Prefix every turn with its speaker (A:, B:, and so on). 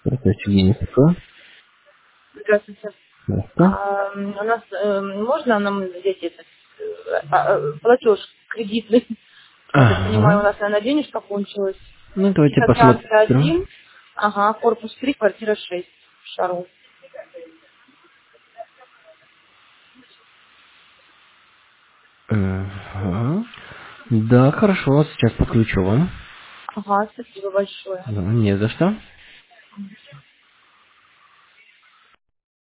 A: Здравствуйте, Евгений Соколов.
B: Здравствуйте.
A: Здравствуйте.
B: У нас можно нам взять этот платеж кредитный? Я так понимаю, у
A: Ага.
B: нас, наверное, денежка кончилась.
A: Ну, давайте
B: Тихоокеанская
A: посмотрим.
B: 1, ага, корпус 3, квартира 6, Шару.
A: Ага. Да, хорошо, сейчас подключу вам.
B: Ага, спасибо большое.
A: Да, не за что.